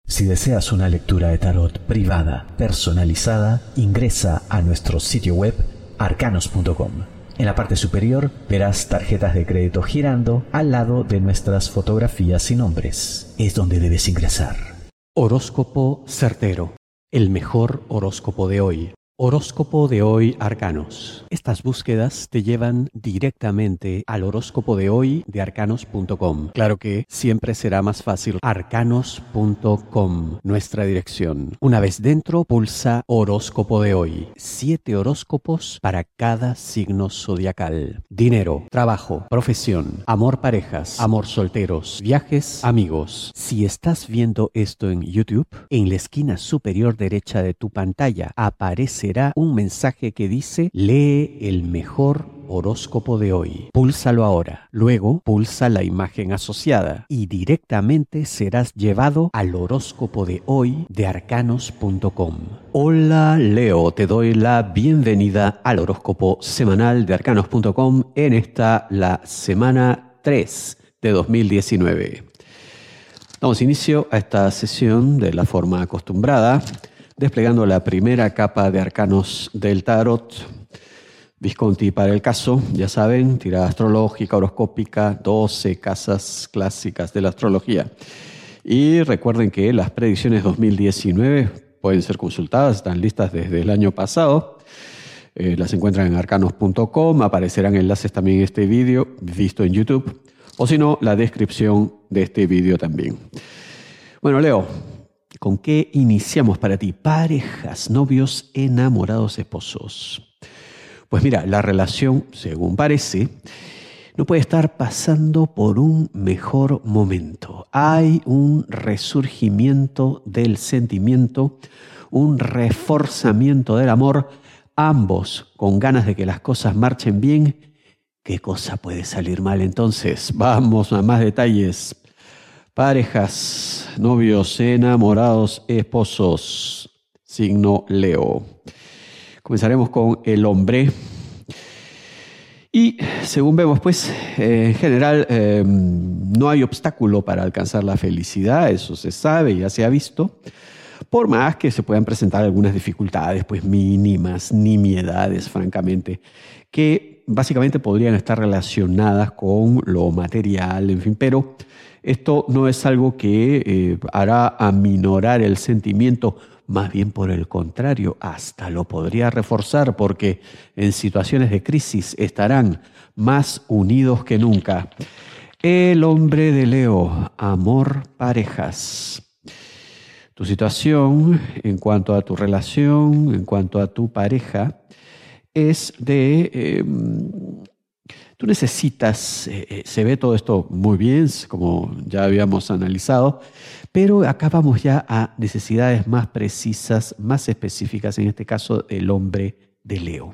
Si deseas una lectura de tarot privada, personalizada, ingresa a nuestro sitio web arcanos.com. En la parte superior verás tarjetas de crédito girando al lado de nuestras fotografías y nombres. Es donde debes ingresar. Horóscopo certero. El mejor horóscopo de hoy. Horóscopo de hoy Arcanos. Estas búsquedas te llevan directamente al horóscopo de hoy de arcanos.com. Claro que siempre será más fácil arcanos.com, nuestra dirección. Una vez dentro, pulsa horóscopo de hoy. 7 horóscopos para cada signo zodiacal. Dinero, trabajo, profesión, amor parejas, amor solteros, viajes, amigos. Si estás viendo esto en YouTube, en la esquina superior derecha de tu pantalla aparece un mensaje que dice lee el mejor horóscopo de hoy. Púlsalo ahora. Luego pulsa la imagen asociada y directamente serás llevado al horóscopo de hoy de arcanos.com. Hola Leo, te doy la bienvenida al horóscopo semanal de arcanos.com en esta la semana 3 de 2019. Damos inicio a esta sesión de la forma acostumbrada, desplegando la primera capa de arcanos del tarot. Visconti para el caso, ya saben, tirada astrológica, horoscópica, 12 casas clásicas de la astrología. Y recuerden que las predicciones 2019 pueden ser consultadas, están listas desde el año pasado. Las encuentran en arcanos.com, aparecerán enlaces también en este vídeo, visto en YouTube, o si no, la descripción de este vídeo también. Bueno, Leo, ¿con qué iniciamos para ti? Parejas, novios, enamorados, esposos. Pues mira, la relación, según parece, no puede estar pasando por un mejor momento. Hay un resurgimiento del sentimiento, un reforzamiento del amor, ambos con ganas de que las cosas marchen bien. ¿Qué cosa puede salir mal entonces? Vamos a más detalles. Parejas, novios, enamorados, esposos, signo Leo. Comenzaremos con el hombre. Y según vemos, pues, en general no hay obstáculo para alcanzar la felicidad, eso se sabe, ya se ha visto. Por más que se puedan presentar algunas dificultades, pues mínimas, nimiedades, francamente, que básicamente podrían estar relacionadas con lo material, en fin, pero esto no es algo que hará aminorar el sentimiento, más bien por el contrario, hasta lo podría reforzar porque en situaciones de crisis estarán más unidos que nunca. El hombre de Leo, amor, parejas. Tu situación en cuanto a tu relación, en cuanto a tu pareja, es de... Tú necesitas, se ve todo esto muy bien, como ya habíamos analizado, pero acá vamos ya a necesidades más precisas, más específicas, en este caso el hombre de Leo.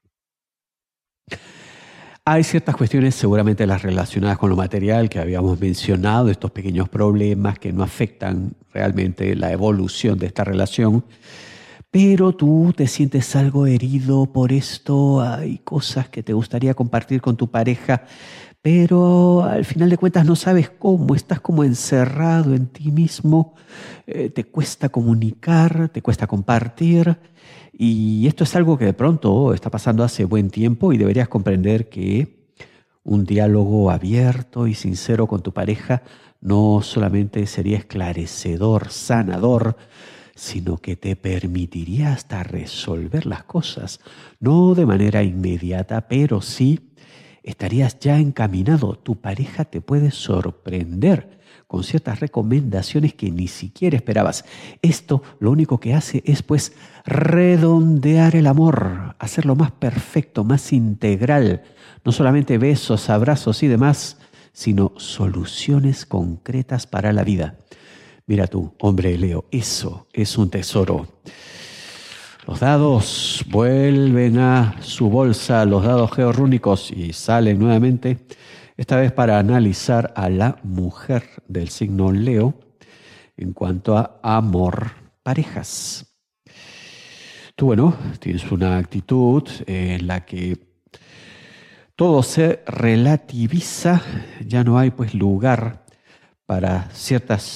Hay ciertas cuestiones, seguramente las relacionadas con lo material que habíamos mencionado, estos pequeños problemas que no afectan realmente la evolución de esta relación, pero tú te sientes algo herido por esto, hay cosas que te gustaría compartir con tu pareja, pero al final de cuentas no sabes cómo, estás como encerrado en ti mismo, te cuesta comunicar, te cuesta compartir, y esto es algo que de pronto está pasando hace buen tiempo y deberías comprender que un diálogo abierto y sincero con tu pareja no solamente sería esclarecedor, sanador, sino que te permitiría hasta resolver las cosas, no de manera inmediata, pero sí estarías ya encaminado. Tu pareja te puede sorprender con ciertas recomendaciones que ni siquiera esperabas. Esto lo único que hace es pues redondear el amor, hacerlo más perfecto, más integral, no solamente besos, abrazos y demás, sino soluciones concretas para la vida. Mira tú, hombre Leo, eso es un tesoro. Los dados vuelven a su bolsa, los dados georrúnicos, y salen nuevamente, esta vez para analizar a la mujer del signo Leo en cuanto a amor, parejas. Tú, bueno, tienes una actitud en la que todo se relativiza, ya no hay pues lugar para ciertas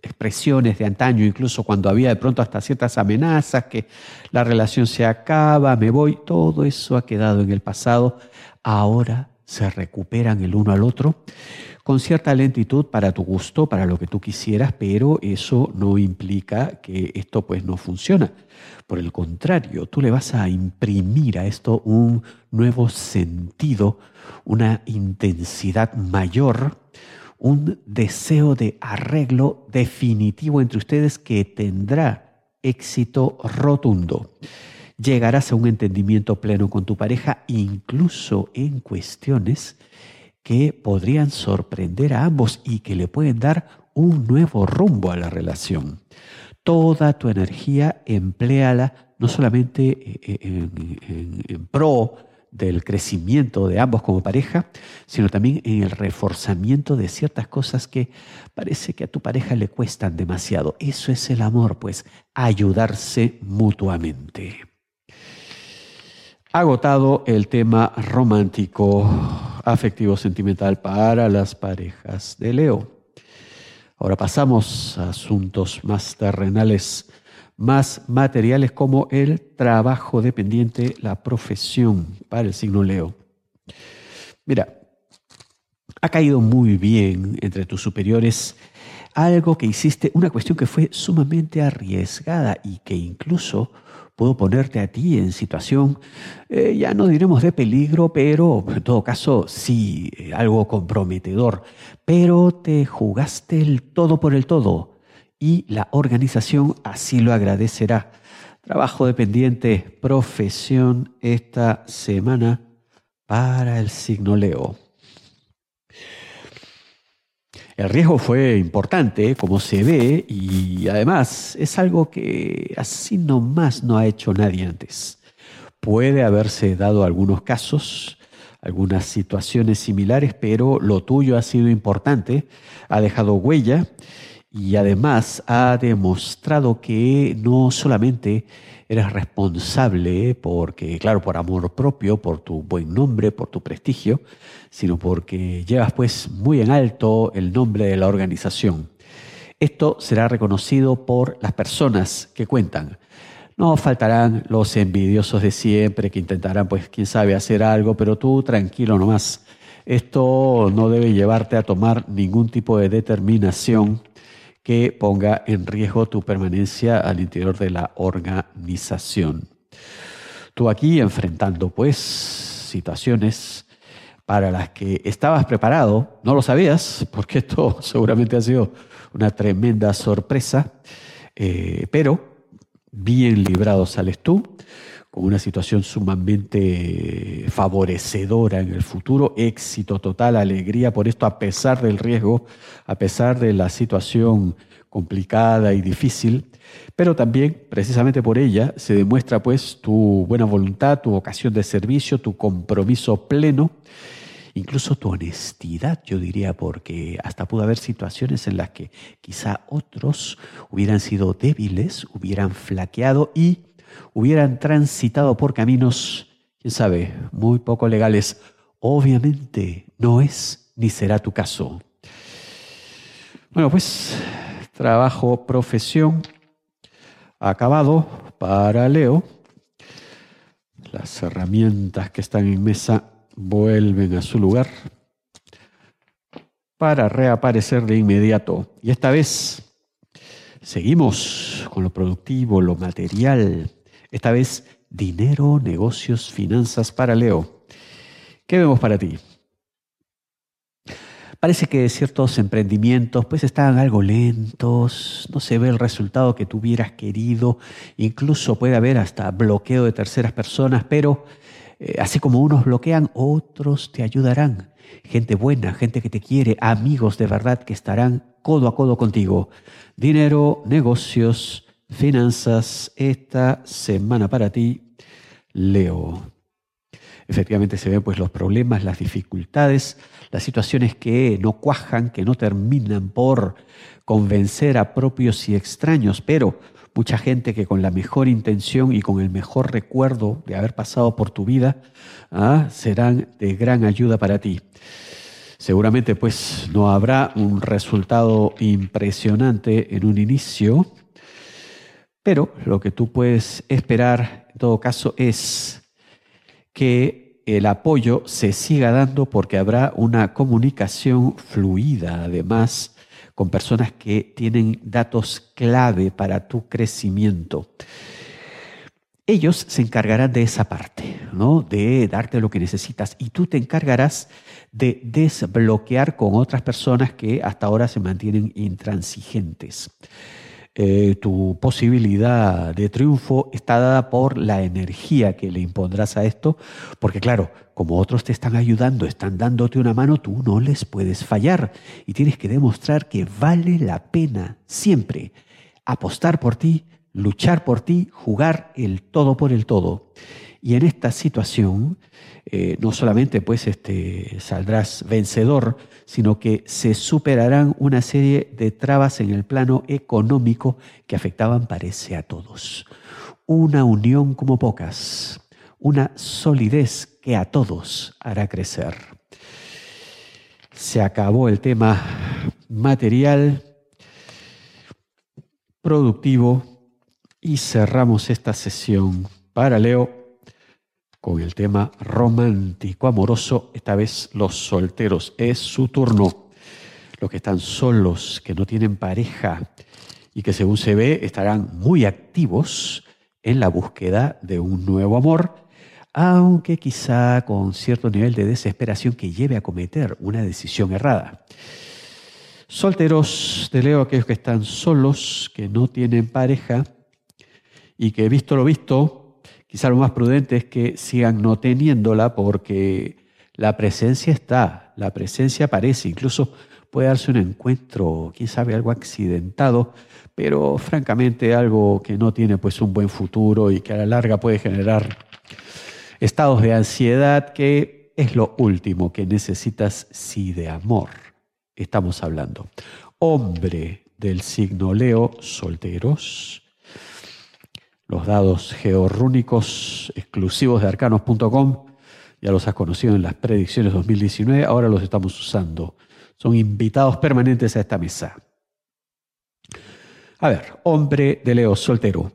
expresiones de antaño, incluso cuando había de pronto hasta ciertas amenazas, que la relación se acaba, me voy, todo eso ha quedado en el pasado. Ahora se recuperan el uno al otro con cierta lentitud para tu gusto, para lo que tú quisieras, pero eso no implica que esto pues no funciona. Por el contrario, tú le vas a imprimir a esto un nuevo sentido, una intensidad mayor, un deseo de arreglo definitivo entre ustedes que tendrá éxito rotundo. Llegarás a un entendimiento pleno con tu pareja, incluso en cuestiones que podrían sorprender a ambos y que le pueden dar un nuevo rumbo a la relación. Toda tu energía empléala no solamente en pro del crecimiento de ambos como pareja, sino también en el reforzamiento de ciertas cosas que parece que a tu pareja le cuestan demasiado. Eso es el amor, pues, ayudarse mutuamente. Agotado el tema romántico, afectivo, sentimental para las parejas de Leo. Ahora pasamos a asuntos más terrenales, más materiales, como el trabajo dependiente, la profesión para el signo Leo. Mira, ha caído muy bien entre tus superiores algo que hiciste, una cuestión que fue sumamente arriesgada y que incluso pudo ponerte a ti en situación, ya no diremos de peligro, pero en todo caso sí, algo comprometedor. Pero te jugaste el todo por el todo y la organización así lo agradecerá. Trabajo dependiente, profesión esta semana para el signo Leo. El riesgo fue importante, como se ve, y además es algo que así nomás no ha hecho nadie antes. Puede haberse dado algunos casos, algunas situaciones similares, pero lo tuyo ha sido importante, ha dejado huella y además ha demostrado que no solamente eres responsable porque, claro, por amor propio, por tu buen nombre, por tu prestigio, sino porque llevas pues muy en alto el nombre de la organización. Esto será reconocido por las personas que cuentan. No faltarán los envidiosos de siempre que intentarán, pues, quién sabe, hacer algo, pero tú tranquilo nomás. Esto no debe llevarte a tomar ningún tipo de determinación que ponga en riesgo tu permanencia al interior de la organización. Tú aquí enfrentando, pues, situaciones para las que estabas preparado, no lo sabías, porque esto seguramente ha sido una tremenda sorpresa, pero bien librado sales tú, con una situación sumamente favorecedora en el futuro, éxito total, alegría por esto, a pesar del riesgo, a pesar de la situación complicada y difícil, pero también precisamente por ella se demuestra pues tu buena voluntad, tu vocación de servicio, tu compromiso pleno, incluso tu honestidad, yo diría, porque hasta pudo haber situaciones en las que quizá otros hubieran sido débiles, hubieran flaqueado y hubieran transitado por caminos, quién sabe, muy poco legales. Obviamente no es ni será tu caso. Bueno, pues trabajo, profesión, acabado para Leo. Las herramientas que están en mesa vuelven a su lugar para reaparecer de inmediato. Y esta vez seguimos con lo productivo, lo material. Esta vez dinero, negocios, finanzas para Leo. ¿Qué vemos para ti? Parece que ciertos emprendimientos pues están algo lentos, no se ve el resultado que tú hubieras querido, incluso puede haber hasta bloqueo de terceras personas, pero así como unos bloquean, otros te ayudarán. Gente buena, gente que te quiere, amigos de verdad que estarán codo a codo contigo. Dinero, negocios, finanzas, esta semana para ti, Leo. Efectivamente se ven pues los problemas, las dificultades, las situaciones que no cuajan, que no terminan por convencer a propios y extraños, pero mucha gente que con la mejor intención y con el mejor recuerdo de haber pasado por tu vida, serán de gran ayuda para ti. Seguramente pues no habrá un resultado impresionante en un inicio, pero lo que tú puedes esperar en todo caso es que el apoyo se siga dando porque habrá una comunicación fluida, además, con personas que tienen datos clave para tu crecimiento. Ellos se encargarán de esa parte, ¿no? De darte lo que necesitas, y tú te encargarás de desbloquear con otras personas que hasta ahora se mantienen intransigentes. Tu posibilidad de triunfo está dada por la energía que le impondrás a esto, porque claro, como otros te están ayudando, están dándote una mano, tú no les puedes fallar y tienes que demostrar que vale la pena siempre apostar por ti, luchar por ti, jugar el todo por el todo. Y en esta situación no solamente pues saldrás vencedor, sino que se superarán una serie de trabas en el plano económico que afectaban, parece, a todos. Una unión como pocas, una solidez que a todos hará crecer. Se acabó el tema material, productivo, y cerramos esta sesión para Leo con el tema romántico, amoroso, esta vez los solteros. Es su turno. Los que están solos, que no tienen pareja y que según se ve estarán muy activos en la búsqueda de un nuevo amor, aunque quizá con cierto nivel de desesperación que lleve a cometer una decisión errada. Solteros de Leo, aquellos que están solos, que no tienen pareja y que, visto lo visto, quizá lo más prudente es que sigan no teniéndola, porque la presencia está, la presencia aparece, incluso puede darse un encuentro, quién sabe, algo accidentado, pero francamente algo que no tiene pues un buen futuro y que a la larga puede generar estados de ansiedad, que es lo último que necesitas si de amor estamos hablando. Hombre del signo Leo, solteros. Los dados georrúnicos exclusivos de arcanos.com, ya los has conocido en las predicciones 2019, ahora los estamos usando. Son invitados permanentes a esta mesa. A ver, hombre de Leo, soltero.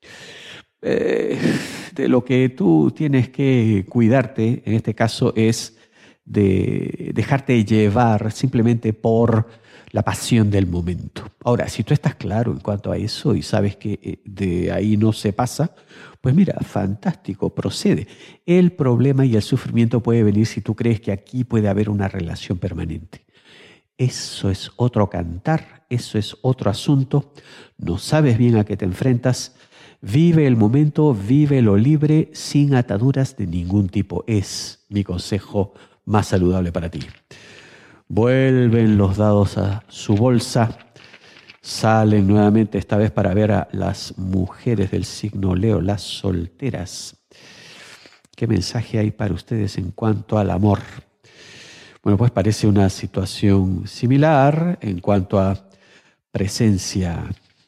De lo que tú tienes que cuidarte, en este caso, es de dejarte llevar simplemente por la pasión del momento. Ahora, si tú estás claro en cuanto a eso y sabes que de ahí no se pasa, pues mira, fantástico, procede. El problema y el sufrimiento puede venir si tú crees que aquí puede haber una relación permanente. Eso es otro cantar, eso es otro asunto. No sabes bien a qué te enfrentas. Vive el momento, vive lo libre, sin ataduras de ningún tipo. Es mi consejo más saludable para ti. Vuelven los dados a su bolsa, salen nuevamente, esta vez para ver a las mujeres del signo Leo, las solteras. ¿Qué mensaje hay para ustedes en cuanto al amor? Bueno, pues parece una situación similar en cuanto a presencia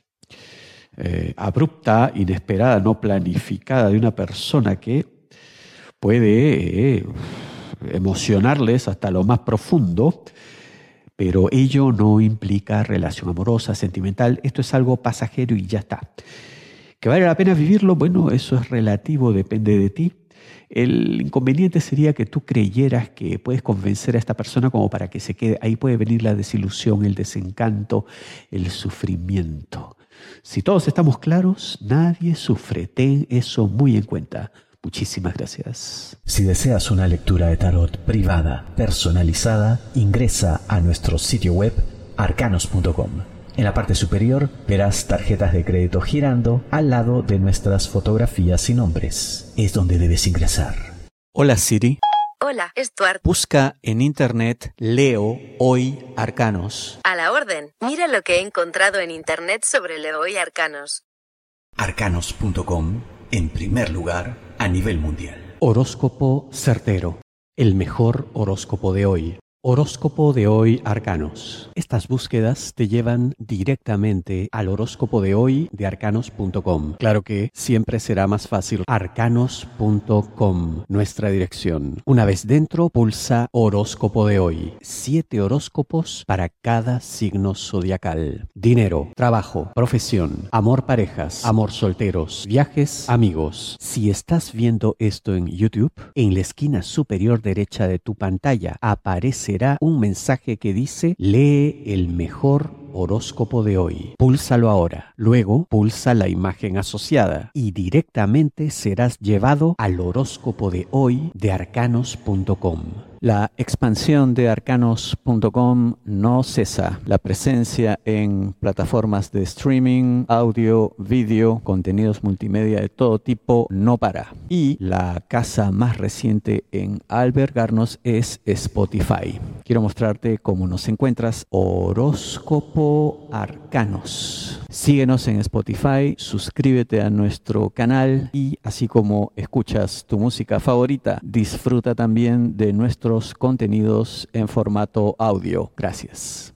abrupta, inesperada, no planificada de una persona que puede emocionarles hasta lo más profundo, pero ello no implica relación amorosa, sentimental. Esto es algo pasajero y ya está. ¿Que vale la pena vivirlo? Bueno, eso es relativo, depende de ti. El inconveniente sería que tú creyeras que puedes convencer a esta persona como para que se quede. Ahí puede venir la desilusión, el desencanto, el sufrimiento. Si todos estamos claros, nadie sufre. Ten eso muy en cuenta. Muchísimas gracias. Si deseas una lectura de tarot privada, personalizada, ingresa a nuestro sitio web arcanos.com. En la parte superior verás tarjetas de crédito girando al lado de nuestras fotografías y nombres. Es donde debes ingresar. Hola Siri. Hola, Stuart. Busca en internet Leo Hoy Arcanos. A la orden. Mira lo que he encontrado en internet sobre Leo Hoy Arcanos. Arcanos.com, en primer lugar a nivel mundial. Horóscopo certero. El mejor horóscopo de hoy. Horóscopo de hoy, Arcanos. Estas búsquedas te llevan directamente al horóscopo de hoy de arcanos.com. Claro que siempre será más fácil arcanos.com, nuestra dirección. Una vez dentro, pulsa horóscopo de hoy. 7 horóscopos para cada signo zodiacal. Dinero, trabajo, profesión, amor, parejas, amor, solteros, viajes, amigos. Si estás viendo esto en YouTube, en la esquina superior derecha de tu pantalla aparecerá un mensaje que dice: lee el mejor horóscopo de hoy. Púlsalo ahora. Luego pulsa la imagen asociada y directamente serás llevado al horóscopo de hoy de arcanos.com. La expansión de arcanos.com no cesa. La presencia en plataformas de streaming, audio, vídeo, contenidos multimedia de todo tipo no para. Y la casa más reciente en albergarnos es Spotify. Quiero mostrarte cómo nos encuentras. Horóscopo Arcanos. Síguenos en Spotify, suscríbete a nuestro canal y así como escuchas tu música favorita, disfruta también de nuestros contenidos en formato audio. Gracias.